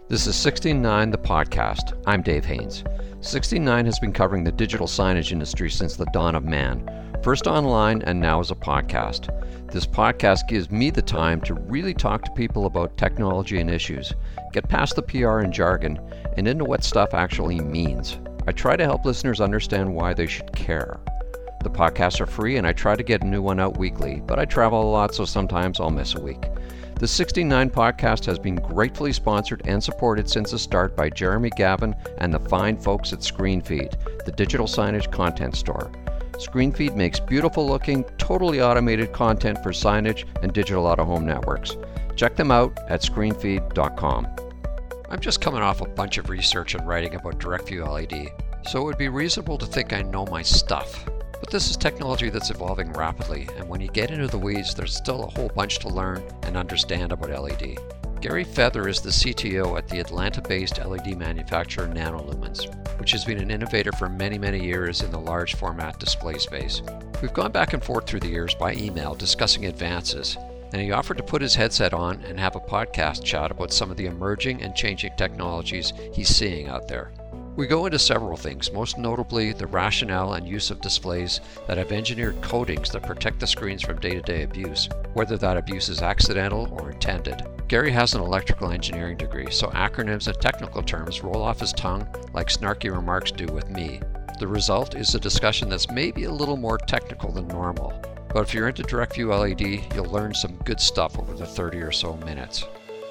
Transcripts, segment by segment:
This is 69 the podcast. I'm Dave Haynes. 69 has been covering the digital signage industry since the dawn of man, first online and now as a podcast. This podcast gives me the time to really talk to people about technology and issues, get past the PR and jargon, and into what stuff actually means. I try to help listeners understand why they should care. The podcasts are free and I try to get a new one out weekly, but I travel a lot, so sometimes I'll miss a week. The 69 podcast has been gratefully sponsored and supported since the start by Jeremy Gavin and the fine folks at ScreenFeed, the digital signage content store. ScreenFeed makes beautiful looking, totally automated content for signage and digital out-of-home networks. Check them out at screenfeed.com. I'm just coming off a bunch of research and writing about DirectView LED, so it would be reasonable to think I know my stuff. But this is technology that's evolving rapidly, and when you get into the weeds, there's still a whole bunch to learn and understand about LED. Gary Feather is the CTO at the Atlanta-based LED manufacturer Nanolumens, which has been an innovator for many years in the large format display space. We've gone back and forth through the years by email discussing advances, and he offered to put his headset on and have a podcast chat about some of the emerging and changing technologies he's seeing out there. We go into several things, most notably the rationale and use of displays that have engineered coatings that protect the screens from day-to-day abuse, whether that abuse is accidental or intended. Gary has an electrical engineering degree, so acronyms and technical terms roll off his tongue like snarky remarks do with me. The result is a discussion that's maybe a little more technical than normal, but if you're into DirectView LED, you'll learn some good stuff over the 30 or so minutes.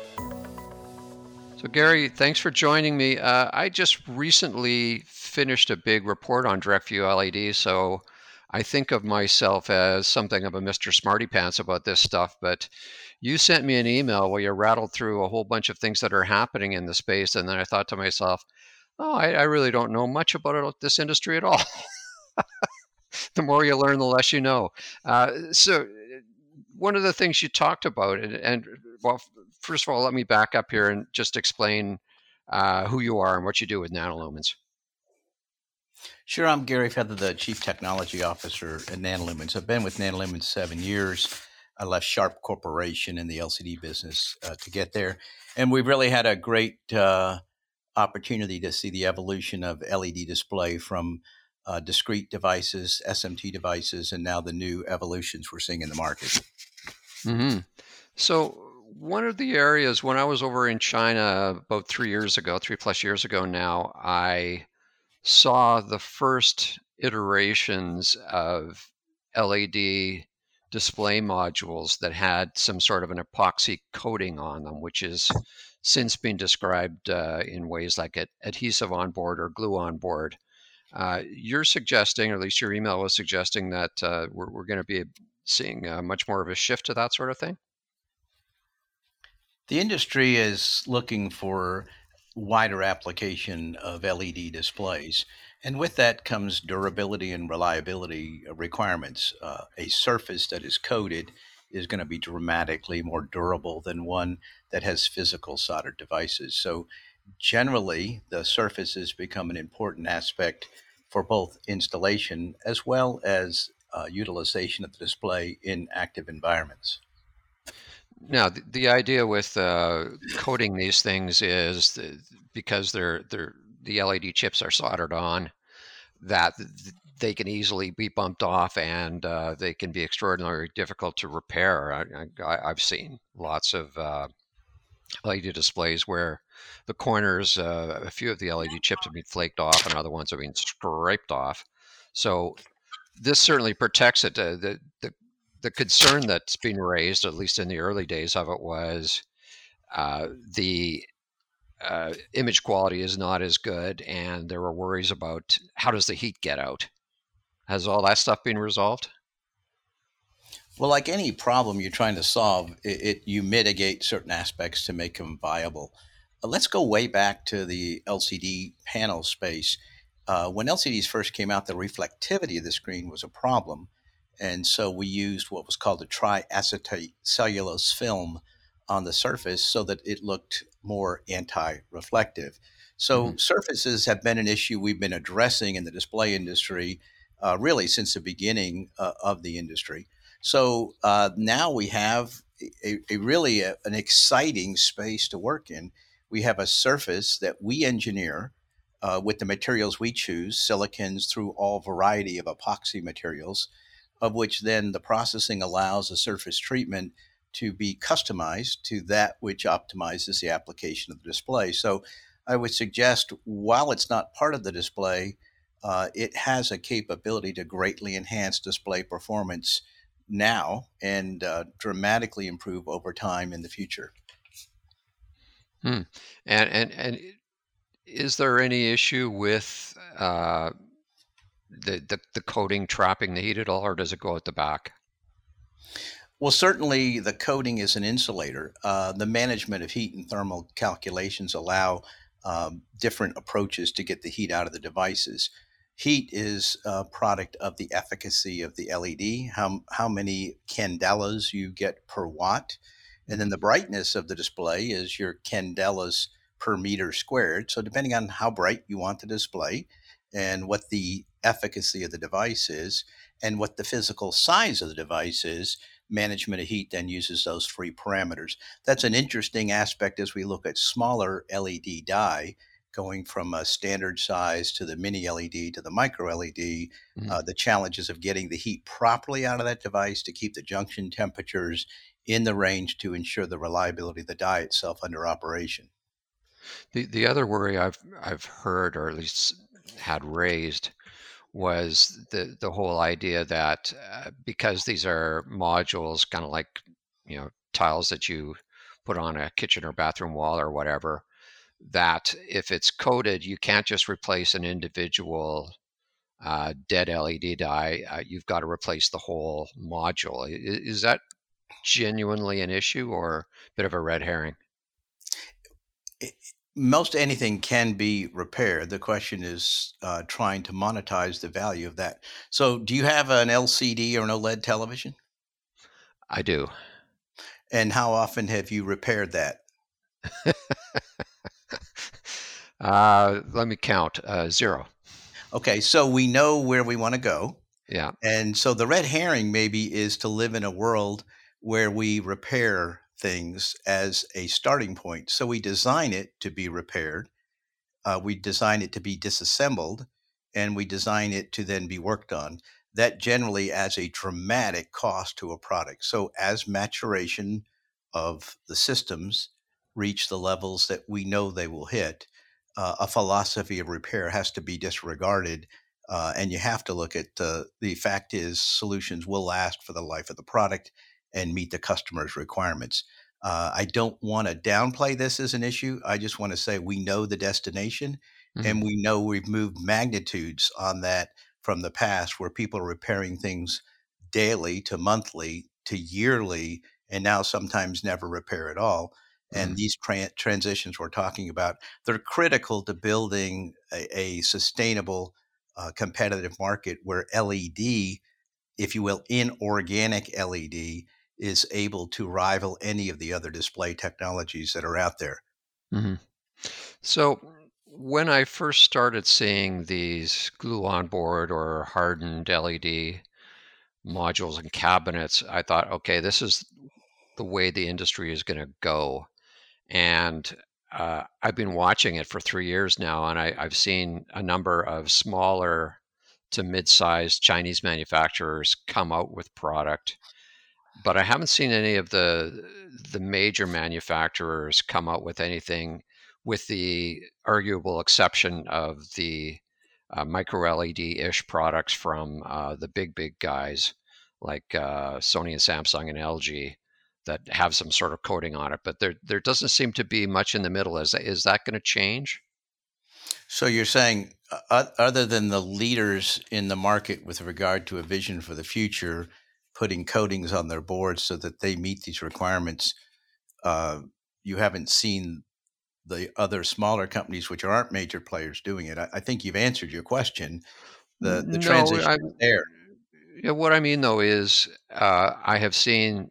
So Gary, thanks for joining me. I just recently finished a big report on DirectView LED, so I think of myself as something of a Mr. Smarty Pants about this stuff, but you sent me an email where you rattled through a whole bunch of things that are happening in the space, and then I thought to myself, I really don't know much about this industry at all. The more you learn, the less you know. So one of the things you talked about, well, first of all, let me back up here and just explain who you are and what you do with Nanolumens. Sure, I'm Gary Feather, the Chief Technology Officer at Nanolumens. I've been with Nanolumens 7 years. I left Sharp Corporation in the LCD business to get there. And we've really had a great opportunity to see the evolution of LED display from discrete devices, SMT devices, and now the new evolutions we're seeing in the market. Mm-hmm. So one of the areas when I was over in China about 3+ years ago now, I saw the first iterations of LED display modules that had some sort of an epoxy coating on them, which has since been described in ways like adhesive on board or glue on board. You're suggesting, or at least your email was suggesting, that we're going to be seeing much more of a shift to that sort of thing? The industry is looking for wider application of LED displays. And with that comes durability and reliability requirements. A surface that is coated is going to be dramatically more durable than one that has physical soldered devices. So generally, the surfaces become an important aspect for both installation as well as utilization of the display in active environments. Now, the idea with coating these things is because the LED chips are soldered on, that they can easily be bumped off and they can be extraordinarily difficult to repair. I've seen lots of LED displays where the corners, a few of the LED chips have been flaked off and other ones have been scraped off. So this certainly protects it. The concern that's been raised, at least in the early days of it, was the image quality is not as good, and there were worries about how does the heat get out. Has all that stuff been resolved? Well, like any problem you're trying to solve, you mitigate certain aspects to make them viable. Let's go way back to the LCD panel space. When LCDs first came out, the reflectivity of the screen was a problem. And so we used what was called a triacetate cellulose film on the surface so that it looked more anti-reflective. So surfaces have been an issue we've been addressing in the display industry really since the beginning of the industry. So now we have an exciting space to work in We have a surface that we engineer with the materials we choose, silicons through all variety of epoxy materials, of which then the processing allows a surface treatment to be customized to that which optimizes the application of the display. So I would suggest while it's not part of the display, it has a capability to greatly enhance display performance now and dramatically improve over time in the future. Hmm. And is there any issue with the coating trapping the heat at all, or does it go at the back? Well, certainly the coating is an insulator. The management of heat and thermal calculations allow different approaches to get the heat out of the devices. Heat is a product of the efficacy of the LED, how many candelas you get per watt. And then Mhm. the brightness of the display is your candelas per meter squared. So, depending on how bright you want the display and what the efficacy of the device is, and what the physical size of the device is, management of heat then uses those three parameters. That's an interesting aspect as we look at smaller LED die, going from a standard size to the mini LED to the micro LED. Mhm. The challenges of getting the heat properly out of that device to keep the junction temperatures in the range to ensure the reliability of the die itself under operation. The other worry I've heard, or at least had raised, was the whole idea that because these are modules, kind of like tiles that you put on a kitchen or bathroom wall or whatever, that if it's coated, you can't just replace an individual dead LED die. You've got to replace the whole module. Is that genuinely an issue or a bit of a red herring? It, most anything can be repaired. The question is trying to monetize the value of that. So, do you have an LCD or an OLED television? I do. And how often have you repaired that? Let me count. Zero. Okay, so we know where we want to go. Yeah. And so the red herring maybe is to live in a world where we repair things as a starting point. So we design it to be repaired, we design it to be disassembled, and we design it to then be worked on. That generally adds a dramatic cost to a product. So as maturation of the systems reach the levels that we know they will hit, a philosophy of repair has to be disregarded. And you have to look at the fact is solutions will last for the life of the product and meet the customer's requirements. I don't want to downplay this as an issue. I just want to say we know the destination Mhm. and we know we've moved magnitudes on that from the past where people are repairing things daily to monthly to yearly and now sometimes never repair at all. And Mhm. these transitions we're talking about, they're critical to building a sustainable, competitive market where LED, if you will, inorganic LED is able to rival any of the other display technologies that are out there. Mhm. So when I first started seeing these glue on board or hardened LED modules and cabinets, I thought, okay, this is the way the industry is going to go. And I've been watching it for 3 years now, and I've seen a number of smaller to mid-sized Chinese manufacturers come out with product, but I haven't seen any of the major manufacturers come out with anything, with the arguable exception of the micro LED ish products from the big guys like Sony and Samsung and LG that have some sort of coating on it. But there doesn't seem to be much in the middle. Is that going to change? So you're saying, other than the leaders in the market with regard to a vision for the future, putting coatings on their boards so that they meet these requirements, uh, you haven't seen the other smaller companies, which aren't major players, doing it. I think you've answered your question. The No, transition is there. yeah, what I mean though is I have seen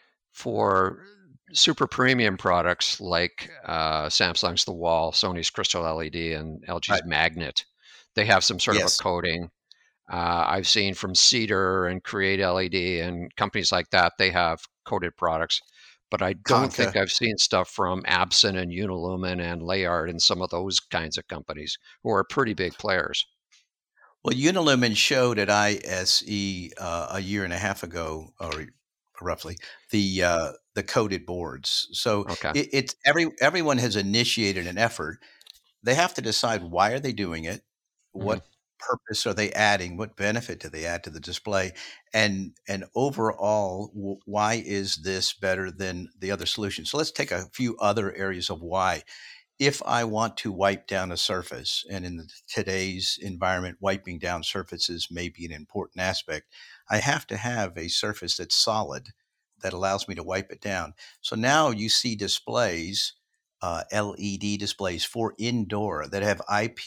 for super premium products like Samsung's The Wall, Sony's Crystal LED, and Right. LG's Magnet, they have some sort of a Yes. coating. I've seen from Cedar and Create LED and companies like that, they have coated products. but I don't think Conca. I've seen stuff from Absen and Unilumin and Layard and some of those kinds of companies who are pretty big players. Well, Unilumin showed at ISE a year and a half ago, or roughly, the coated boards. So Okay. it's everyone has initiated an effort. They have to decide, why are they doing it? Hmm. What purpose are they adding? What benefit do they add to the display? And overall, why is this better than the other solution? So let's take a few other areas of why. If I want to wipe down a surface, and in today's environment, wiping down surfaces may be an important aspect, I have to have a surface that's solid that allows me to wipe it down. So now you see displays, LED displays for indoor, that have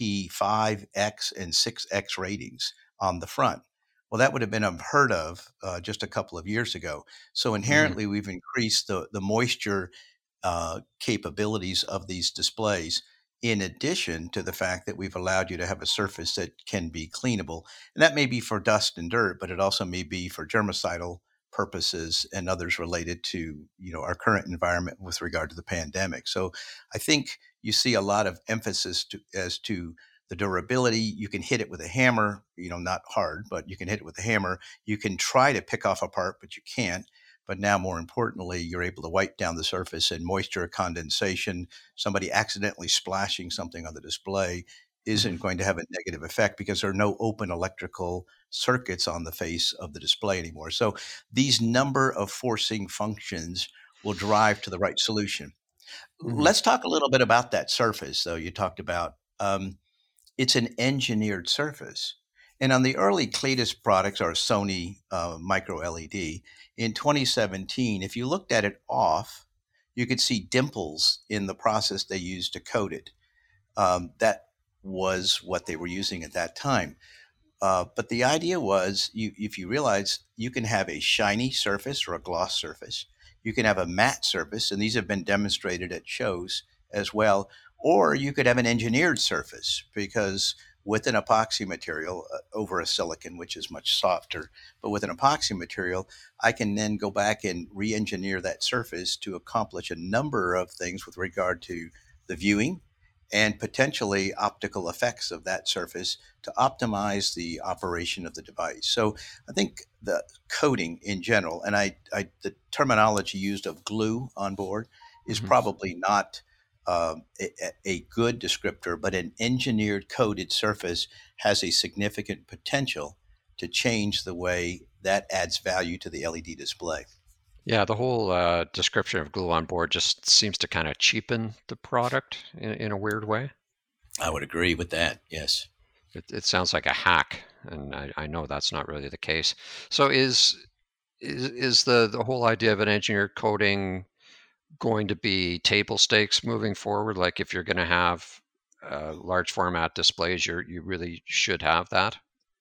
IP5X and 6X ratings on the front. Well, that would have been unheard of just a couple of years ago. So Hmm. inherently, we've increased the moisture capabilities of these displays, in addition to the fact that we've allowed you to have a surface that can be cleanable. And that may be for dust and dirt, but it also may be for germicidal purposes and others related to our current environment with regard to the pandemic. So I think you see a lot of emphasis as to the durability. You can hit it with a hammer, not hard, but you can hit it with a hammer. You can try to pick off a part, but you can't. But now, more importantly, you're able to wipe down the surface, and moisture condensation, somebody accidentally splashing something on the display, Hmm. isn't going to have a negative effect because there are no open electrical circuits on the face of the display anymore. So these number of forcing functions will drive to the right solution. Hmm. Let's talk a little bit about that surface, though. You talked about it's an engineered surface. And on the early Cletus products, or Sony micro LED, in 2017, if you looked at it off, you could see dimples in the process they used to coat it. That was what they were using at that time. But the idea was, if you realize, you can have a shiny surface or a gloss surface, you can have a matte surface, and these have been demonstrated at shows as well, or you could have an engineered surface, because with an epoxy material over a silicon, which is much softer, but with an epoxy material, I can then go back and re engineer that surface to accomplish a number of things with regard to the viewing and potentially optical effects of that surface to optimize the operation of the device. So I think the coating in general, and the terminology used of glue on board, is Hmm. probably not a good descriptor, but an engineered coated surface has a significant potential to change the way that adds value to the LED display. Yeah, the whole description of glue on board just seems to kind of cheapen the product in a weird way. I would agree with that. Yes. It sounds like a hack, and I know that's not really the case. So is the whole idea of an engineered coating going to be table stakes moving forward? Like if you're going to have large format displays, you really should have that.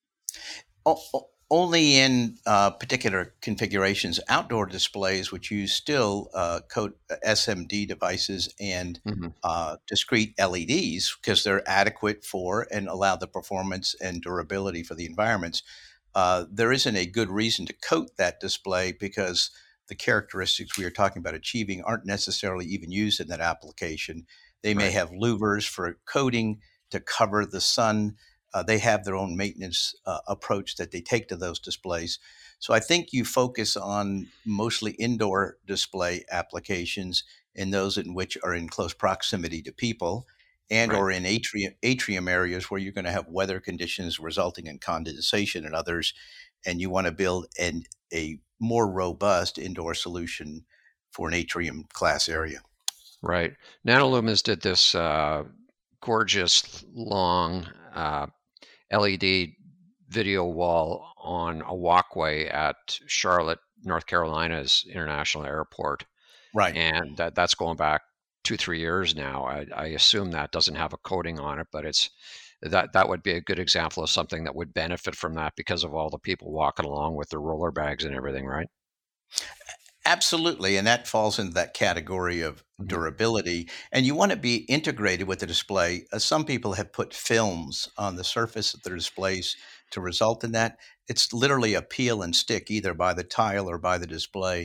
Only in particular configurations. Outdoor displays, which use still code SMD devices and Hmm. discrete LEDs, because they're adequate for and allow the performance and durability for the environments. There isn't a good reason to coat that display, because the characteristics we are talking about achieving aren't necessarily even used in that application. They may Right. have louvers for coating to cover the sun. They have their own maintenance approach that they take to those displays. So I think you focus on mostly indoor display applications, in those in which are in close proximity to people, and Right. or in atrium areas where you're going to have weather conditions resulting in condensation and others, and you want to build a more robust indoor solution for an atrium class area. Right. Nanolumens did this gorgeous long LED video wall on a walkway at Charlotte, North Carolina's International Airport, Right. and that's going back 2 3 years now. I assume that doesn't have a coating on it, but that would be a good example of something that would benefit from that because of all the people walking along with their roller bags and everything, right? Absolutely, and that falls into that category of Hmm. durability. And you want to be integrated with the display. Some people have put films on the surface of their displays to result in that. It's literally a peel and stick, either by the tile or by the display.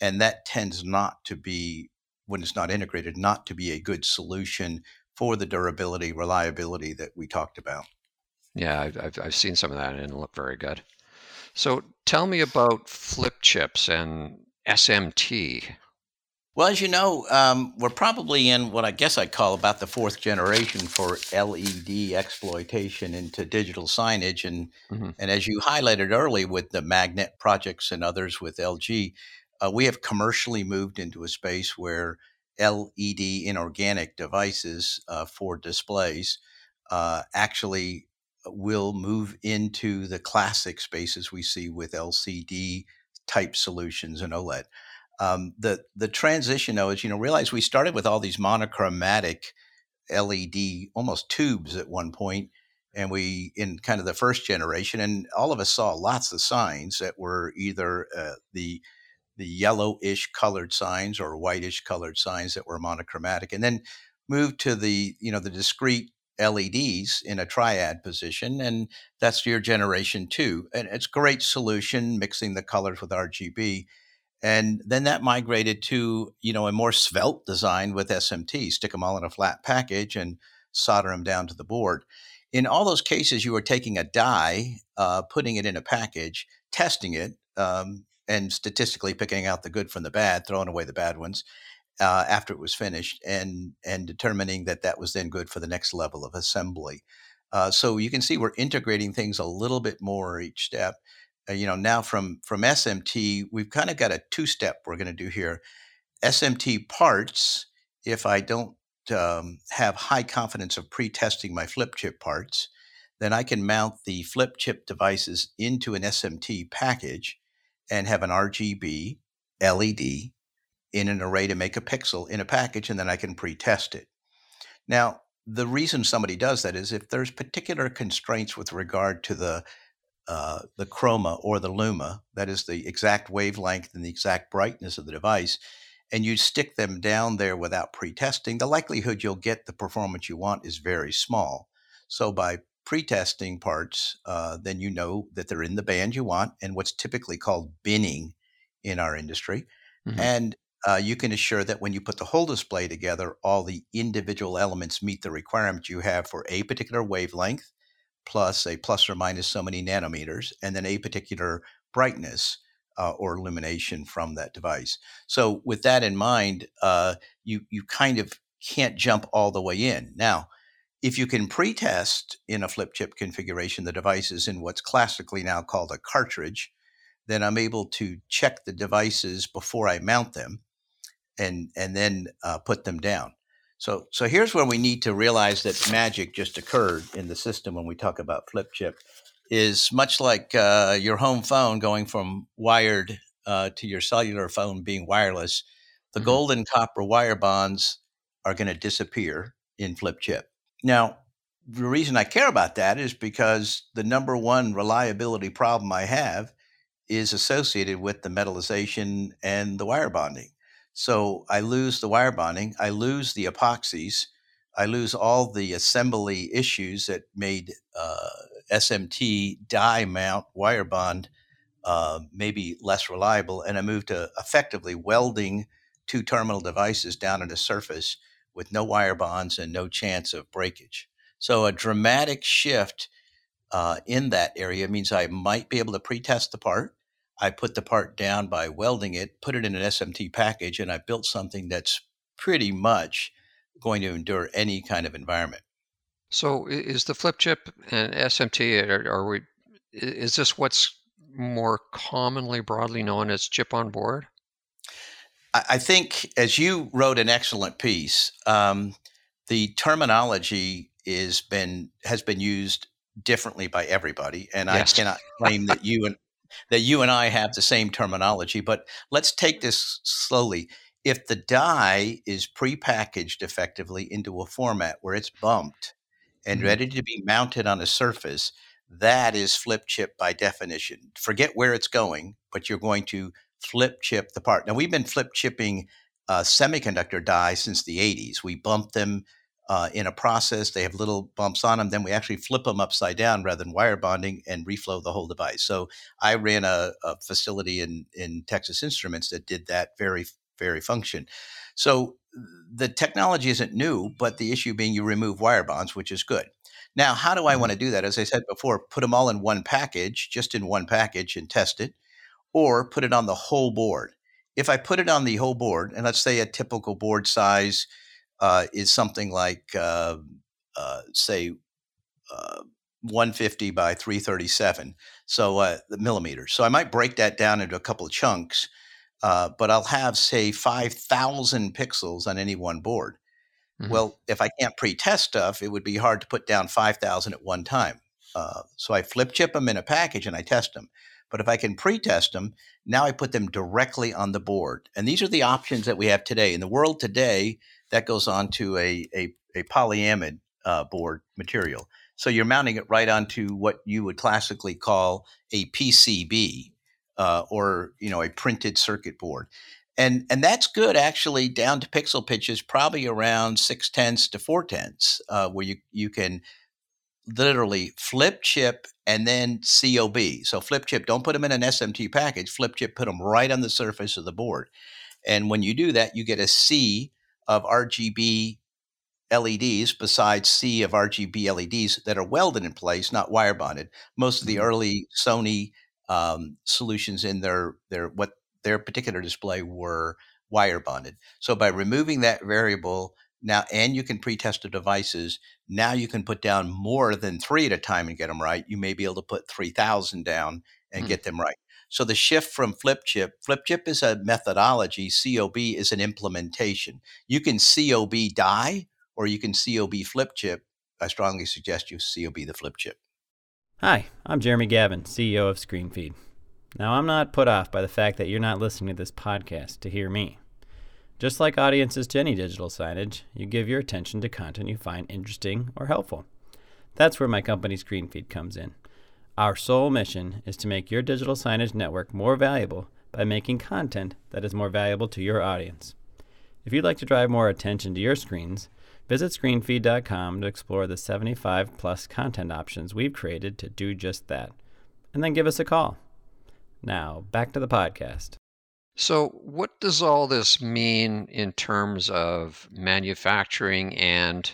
And that tends not to be, when it's not integrated, not to be a good solution for the durability, reliability that we talked about. Yeah, I've seen some of that and it didn't look very good. So tell me about flip chips and SMT. Well, as you know, we're probably in what I guess I'd call about the fourth generation for LED exploitation into digital signage. Hmm. And as you highlighted early with the magnet projects and others with LG, we have commercially moved into a space where LED inorganic devices for displays actually will move into the classic spaces we see with LCD type solutions and OLED. The transition though is, realize we started with all these monochromatic LED almost tubes at one point, and we in kind of the first generation, and all of us saw lots of signs that were either the yellowish colored signs or whitish colored signs that were monochromatic, and then moved to the discrete LEDs in a triad position, and that's your generation two, and it's a great solution mixing the colors with RGB. And then that migrated to, a more svelte design with SMT, stick them all in a flat package and solder them down to the board. In all those cases, you were taking a die, putting it in a package, testing it, and statistically picking out the good from the bad, throwing away the bad ones after it was finished, and determining that that was then good for the next level of assembly. So you can see we're integrating things a little bit more each step. Now from SMT, we've kind of got a two-step we're going to do here. SMT parts, if I don't have high confidence of pre-testing my flip chip parts, then I can mount the flip chip devices into an SMT package and have an RGB LED in an array to make a pixel in a package, and then I can pre-test it. Now, the reason somebody does that is if there's particular constraints with regard to the chroma or the luma, that is the exact wavelength and the exact brightness of the device, and you stick them down there without pre-testing, the likelihood you'll get the performance you want is very small. So by pre-testing parts, then you know that they're in the band you want, and what's typically called binning in our industry. Hmm. And you can assure that when you put the whole display together, all the individual elements meet the requirement you have for a particular wavelength, plus a plus or minus so many nanometers, and then a particular brightness or illumination from that device. So, with that in mind, you kind of can't jump all the way in. Now, if you can pre-test in a flip chip configuration the devices in what's classically now called a cartridge, then I'm able to check the devices before I mount them and then put them down. So here's where we need to realize that magic just occurred in the system when we talk about flip chip. Is much like your home phone going from wired to your cellular phone being wireless. The Hmm. gold and copper wire bonds are going to disappear in flip chip. Now, the reason I care about that is because the number one reliability problem I have is associated with the metallization and the wire bonding. So I lose the wire bonding, I lose the epoxies, I lose all the assembly issues that made SMT die mount wire bond maybe less reliable, and I move to effectively welding two terminal devices down at a surface with no wire bonds and no chance of breakage. So a dramatic shift in that area means I might be able to pre-test the part. I put the part down by welding it, put it in an SMT package, and I built something that's pretty much going to endure any kind of environment. So is the flip chip and SMT, is this what's more commonly broadly known as chip on board? I think, as you wrote an excellent piece, the terminology has been used differently by everybody, and I Yes. cannot claim that you and I have the same terminology. But let's take this slowly. If the die is prepackaged effectively into a format where it's bumped and Hmm. ready to be mounted on a surface, that is flip chip by definition. Forget where it's going, but you're going to flip chip the part. Now, we've been flip chipping semiconductor die since the 80s. We bumped them in a process. They have little bumps on them. Then we actually flip them upside down rather than wire bonding and reflow the whole device. So I ran a facility in Texas Instruments that did that very function. So the technology isn't new, but the issue being you remove wire bonds, which is good. Now, how do I Mhm. want to do that? As I said before, put them all in one package, just in one package and test it, or put it on the whole board. If I put it on the whole board, and let's say a typical board size is something like, say, uh, 150 by 337, so the millimeters. So I might break that down into a couple of chunks, but I'll have, say, 5,000 pixels on any one board. Mhm. Well, if I can't pre-test stuff, it would be hard to put down 5,000 at one time. So I flip chip them in a package and I test them. But if I can pre-test them, now I put them directly on the board. And these are the options that we have today. In the world today, that goes onto a polyamide board material. So you're mounting it right onto what you would classically call a PCB, or a printed circuit board. And that's good actually down to pixel pitches, probably around 6/10 to 4/10, where you can literally flip chip and then COB. So flip chip, don't put them in an SMT package. Flip chip, put them right on the surface of the board. And when you do that, you get a sea of RGB LEDs besides sea of RGB LEDs that are welded in place, not wire bonded. Most of the Mhm. early Sony solutions in their particular display were wire bonded. So by removing that variable now, and you can pre-test the devices, now you can put down more than three at a time and get them right. You may be able to put 3,000 down and Mhm. get them right. So the shift from flip chip is a methodology, COB is an implementation. You can COB die or you can COB flip chip. I strongly suggest you COB the flip chip. Hi, I'm Jeremy Gavin, CEO of ScreenFeed. Now, I'm not put off by the fact that you're not listening to this podcast to hear me. Just like audiences to any digital signage, you give your attention to content you find interesting or helpful. That's where my company ScreenFeed comes in. Our sole mission is to make your digital signage network more valuable by making content that is more valuable to your audience. If you'd like to drive more attention to your screens, visit screenfeed.com to explore the 75 plus content options we've created to do just that. And then give us a call. Now, back to the podcast. So, what does all this mean in terms of manufacturing and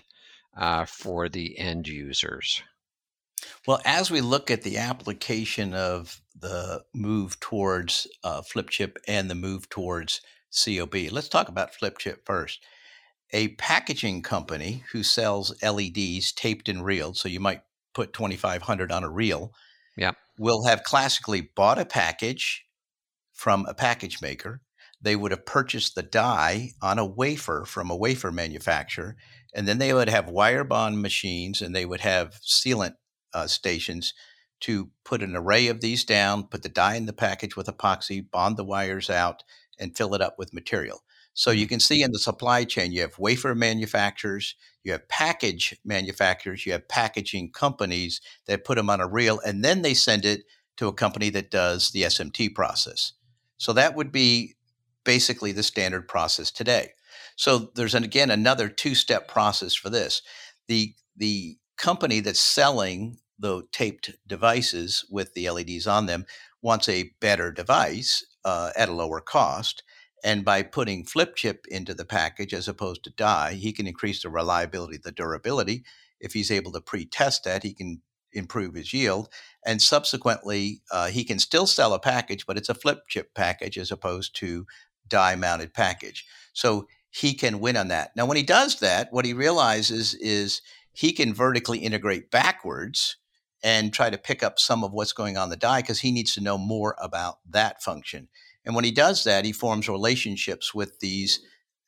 for the end users? Well, as we look at the application of the move towards flip chip and the move towards COB, let's talk about flip chip first. A packaging company who sells LEDs taped and reeled, so you might put 2,500 on a reel, Yeah. will have classically bought a package from a package maker. They would have purchased the die on a wafer from a wafer manufacturer, and then they would have wire bond machines and they would have sealant stations to put an array of these down, put the die in the package with epoxy, bond the wires out, and fill it up with material. So you Mhm. can see in the supply chain, you have wafer manufacturers, you have package manufacturers, you have packaging companies that put them on a reel, and then they send it to a company that does the SMT process. So that would be basically the standard process today. So there's again another two-step process for this. The company that's selling the taped devices with the LEDs on them wants a better device at a lower cost. And by putting flip chip into the package as opposed to die, he can increase the reliability, the durability. If he's able to pre-test that, he can improve his yield, and subsequently he can still sell a package, but it's a flip chip package as opposed to die mounted package. So he can win on that. Now, when he does that, what he realizes is he can vertically integrate backwards and try to pick up some of what's going on the die because he needs to know more about that function. And when he does that, he forms relationships with these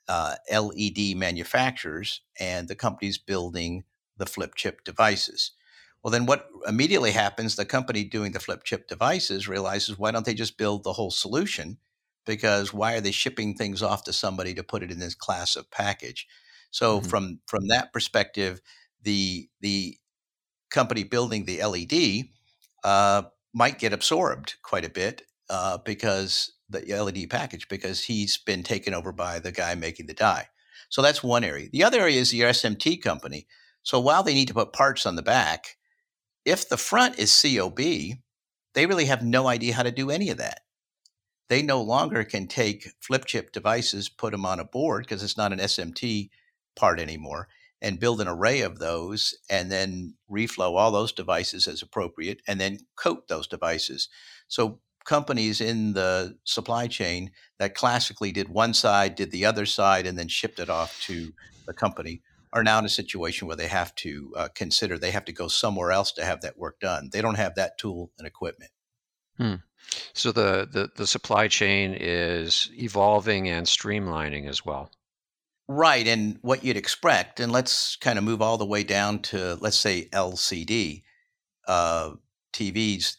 LED manufacturers and the companies building the flip chip devices. Well, then what immediately happens, the company doing the flip chip devices realizes, why don't they just build the whole solution? Because why are they shipping things off to somebody to put it in this class of package? So Mhm. from that perspective, the company building the LED might get absorbed quite a bit because the LED package, because he's been taken over by the guy making the die. So that's one area. The other area is your SMT company. So while they need to put parts on the back, if the front is COB, they really have no idea how to do any of that. They no longer can take flip chip devices, put them on a board because it's not an SMT part anymore, and build an array of those and then reflow all those devices as appropriate and then coat those devices. So companies in the supply chain that classically did one side, did the other side, and then shipped it off to the company are now in a situation where they have to consider they have to go somewhere else to have that work done. They don't have that tool and equipment. Hmm. So the supply chain is evolving and streamlining as well. Right. And what you'd expect, and let's kind of move all the way down to, let's say, LCD uh, TVs.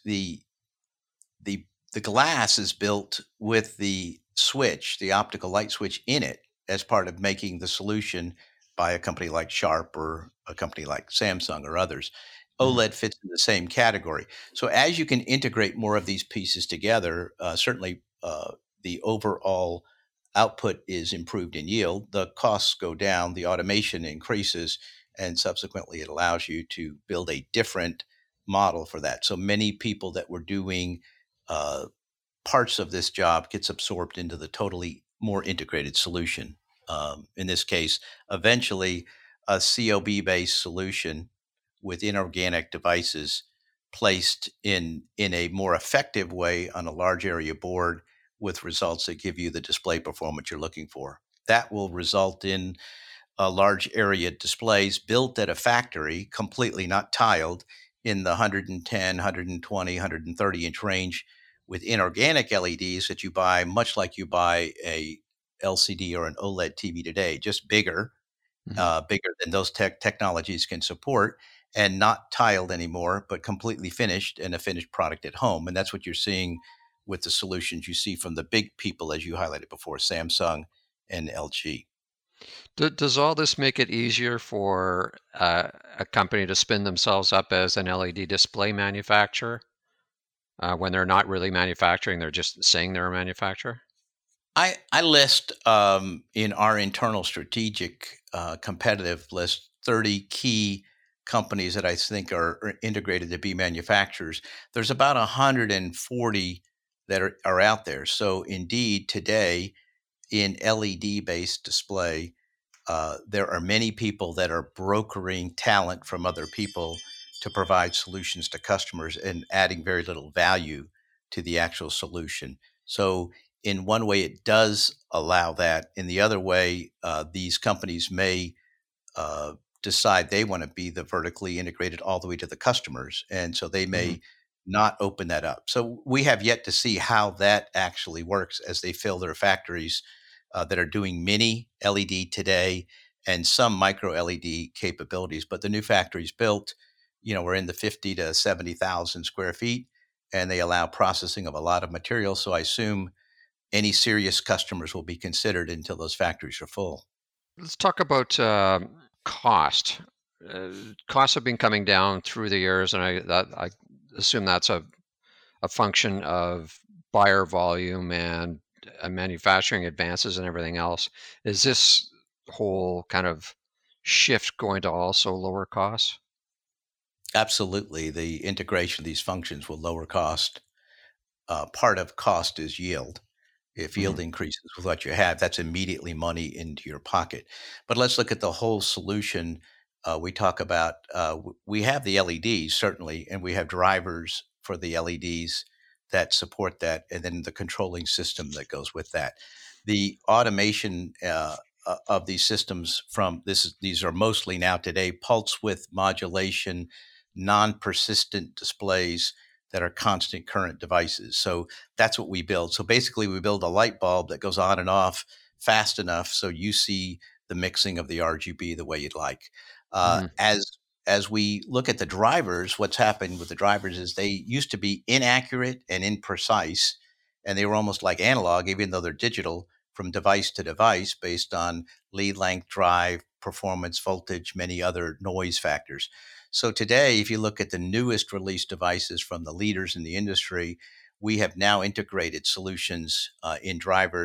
The glass is built with the switch, the optical light switch in it as part of making the solution by a company like Sharp or a company like Samsung or others. Mhm. OLED fits in the same category. So as you can integrate more of these pieces together, certainly the overall output is improved in yield, the costs go down, the automation increases, and subsequently it allows you to build a different model for that. So many people that were doing uh, parts of this job gets absorbed into the totally more integrated solution. In this case, eventually a COB based solution with inorganic devices placed in a more effective way on a large area board with results that give you the display performance you're looking for. That will result in large area displays built at a factory, completely not tiled, in the 110, 120, 130 inch range with inorganic LEDs that you buy, much like you buy a LCD or an OLED TV today, just bigger, Mhm. bigger than those technologies can support, and not tiled anymore, but completely finished and a finished product at home. And that's what you're seeing with the solutions you see from the big people, as you highlighted before, Samsung and LG. Does all this make it easier for a company to spin themselves up as an LED display manufacturer when they're not really manufacturing, they're just saying they're a manufacturer? I list in our internal strategic competitive list 30 key companies that I think are integrated to be manufacturers. There's about 140 that are out there. So indeed, today in LED based display, there are many people that are brokering talent from other people to provide solutions to customers and adding very little value to the actual solution. So, in one way, it does allow that. In the other way, these companies may uh, decide they want to be the vertically integrated all the way to the customers. And so they Mhm. may not open that up. So we have yet to see how that actually works as they fill their factories that are doing mini LED today and some micro LED capabilities. But the new factories built, we're in the 50 to 70,000 square feet and they allow processing of a lot of material. So I assume any serious customers will be considered until those factories are full. Let's talk about cost. Uh, Costs have been coming down through the years, and I assume that's a function of buyer volume and manufacturing advances and everything else. Is this whole kind of shift going to also lower costs? Absolutely. The integration of these functions will lower cost. Part of cost is yield. If yield Mhm. increases with what you have, that's immediately money into your pocket. But let's look at the whole solution. We talk about, we have the LEDs, certainly, and we have drivers for the LEDs that support that, and then the controlling system that goes with that. The automation of these systems these are mostly now today pulse width modulation, non-persistent displays that are constant current devices. So that's what we build. So basically, we build a light bulb that goes on and off fast enough so you see the mixing of the RGB the way you'd like. Uh, Mhm. as as we look at the drivers, what's happened with the drivers is they used to be inaccurate and imprecise, and they were almost like analog, even though they're digital from device to device based on lead length, drive, performance, voltage, many other noise factors. So today, if you look at the newest release devices from the leaders in the industry, we have now integrated solutions in drivers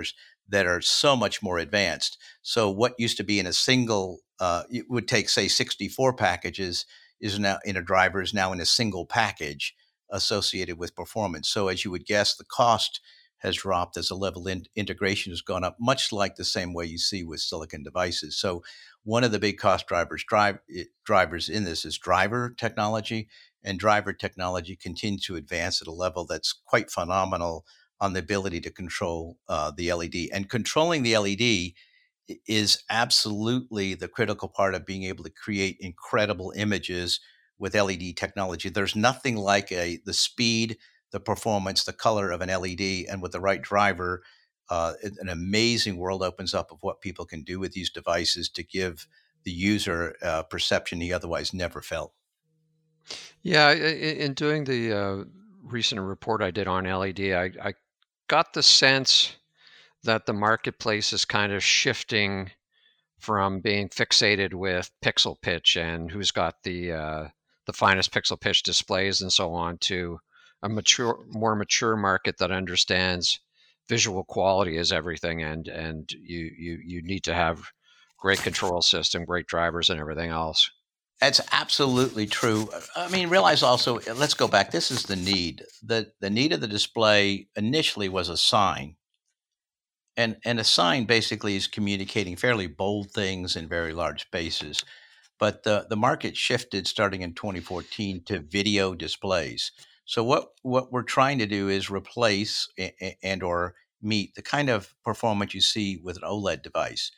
that are so much more advanced. So what used to be in a single, it would take, say, 64 packages is now in a driver is now in a single package associated with performance. So as you would guess, the cost has dropped as the level integration has gone up, much like the same way you see with silicon devices. So one of the big cost drivers in this is driver technology, and driver technology continues to advance at a level that's quite phenomenal on the ability to control the LED. And controlling the LED is absolutely the critical part of being able to create incredible images with LED technology. There's nothing like the speed, the performance, the color of an LED, and with the right driver, an amazing world opens up of what people can do with these devices to give the user a perception he otherwise never felt. Yeah, in doing the recent report I did on LED, I got the sense that the marketplace is kind of shifting from being fixated with pixel pitch and who's got the finest pixel pitch displays and so on to a more mature market that understands visual quality is everything, and you need to have great control system, great drivers, and everything else. That's absolutely true. I mean, realize also, let's go back. This is the need. The need of the display initially was a sign. And a sign basically is communicating fairly bold things in very large spaces. But the market shifted starting in 2014 to video displays. So what we're trying to do is replace and or meet the kind of performance you see with an OLED device.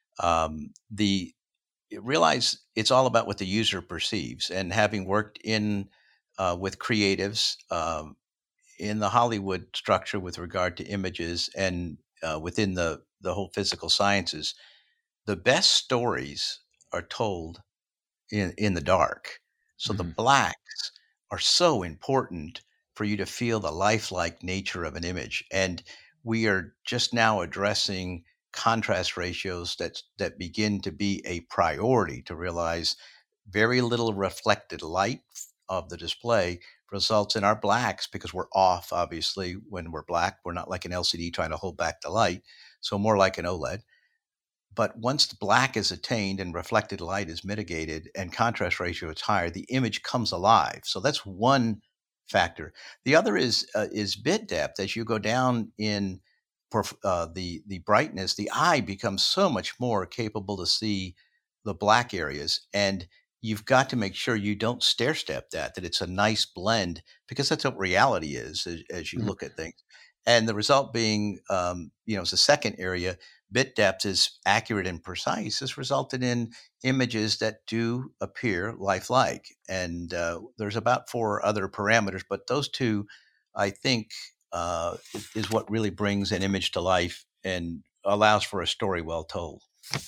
The Realize it's all about what the user perceives. And having worked in with creatives in the Hollywood structure with regard to images and within the whole physical sciences, the best stories are told in the dark. So the blacks are so important for you to feel the lifelike nature of an image. And we are just now addressing contrast ratios that begin to be a priority to realize very little reflected light of the display results in our blacks, because we're off, obviously, when we're black. We're not like an LCD trying to hold back the light, so more like an OLED. But once the black is attained and reflected light is mitigated and contrast ratio is higher, the image comes alive. So that's one factor. The other is bit depth. As you go down in the brightness, the eye becomes so much more capable to see the black areas. And you've got to make sure you don't stair step that it's a nice blend, because that's what reality is as you look at things. And the result being, it's a second area. Bit depth is accurate and precise has resulted in images that do appear lifelike. And there's about 4 other parameters, but those two, I think, is what really brings an image to life and allows for a story well told.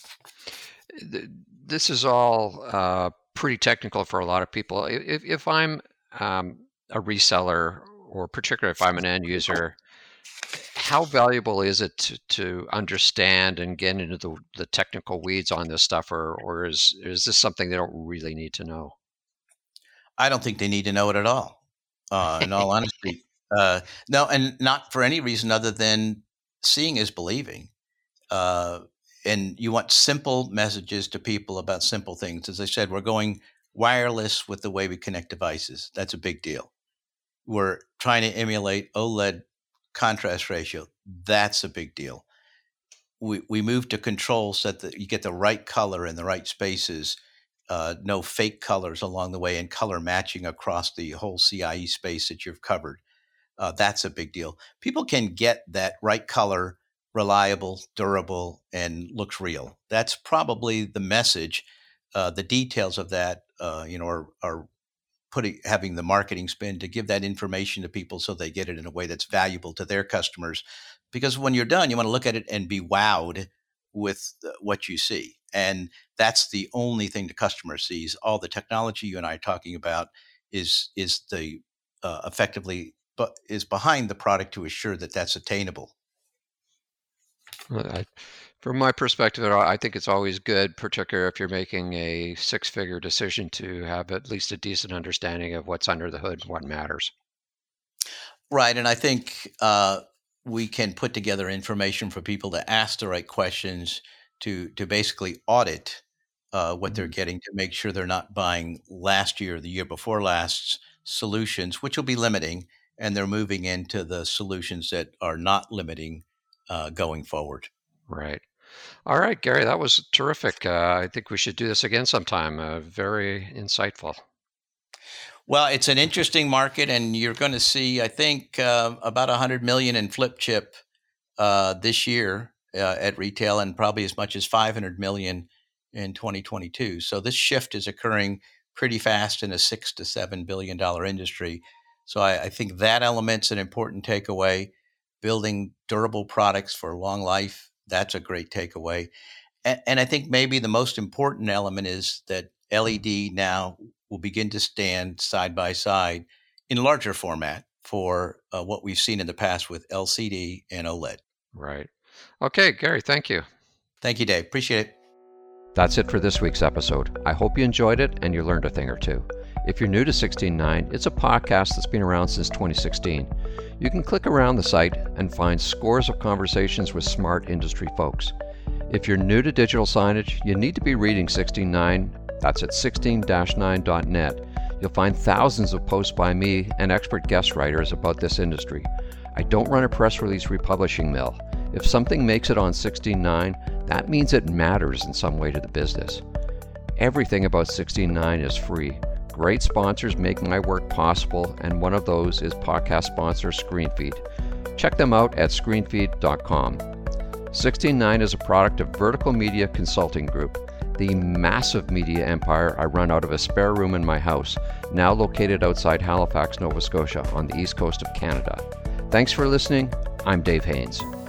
This is all pretty technical for a lot of people. If I'm a reseller, or particularly if I'm an end user, how valuable is it to understand and get into the technical weeds on this stuff, or is this something they don't really need to know? I don't think they need to know it at all, in all honesty. No, and not for any reason other than seeing is believing. And you want simple messages to people about simple things. As I said, we're going wireless with the way we connect devices. That's a big deal. We're trying to emulate OLED contrast ratio. That's a big deal. We move to control so that you get the right color in the right spaces, no fake colors along the way, and color matching across the whole CIE space that you've covered. That's a big deal. People can get that right color, reliable, durable, and looks real. That's probably the message. The details of that, are having the marketing spin to give that information to people so they get it in a way that's valuable to their customers. Because when you're done, you want to look at it and be wowed with what you see. And that's the only thing the customer sees. All the technology you and I are talking about is the effectively, but is behind the product to assure that that's attainable. From my perspective, I think it's always good, particularly if you're making a 6-figure decision, to have at least a decent understanding of what's under the hood and what matters. Right. And I think we can put together information for people to ask the right questions to basically audit what they're getting, to make sure they're not buying last year or the year before last's solutions, which will be limiting, and they're moving into the solutions that are not limiting going forward. Right. All right, Gary, that was terrific. I think we should do this again sometime. Very insightful. Well, it's an interesting market, and you're going to see, I think, about 100 million in flip chip this year at retail, and probably as much as 500 million in 2022. So this shift is occurring pretty fast in a $6 to $7 billion industry. So I think that element's an important takeaway. Building durable products for long life, that's a great takeaway. And I think maybe the most important element is that LED now will begin to stand side by side in larger format for what we've seen in the past with LCD and OLED. Right. Okay, Gary, thank you. Thank you, Dave. Appreciate it. That's it for this week's episode. I hope you enjoyed it and you learned a thing or two. If you're new to 16.9, it's a podcast that's been around since 2016. You can click around the site and find scores of conversations with smart industry folks. If you're new to digital signage, you need to be reading 16.9. That's at 16-9.net. You'll find thousands of posts by me and expert guest writers about this industry. I don't run a press release republishing mill. If something makes it on 16.9, that means it matters in some way to the business. Everything about 16.9 is free. Great sponsors make my work possible, and one of those is podcast sponsor ScreenFeed. Check them out at screenfeed.com. 16.9 is a product of Vertical Media Consulting Group, the massive media empire I run out of a spare room in my house, now located outside Halifax, Nova Scotia, on the east coast of Canada. Thanks for listening. I'm Dave Haynes.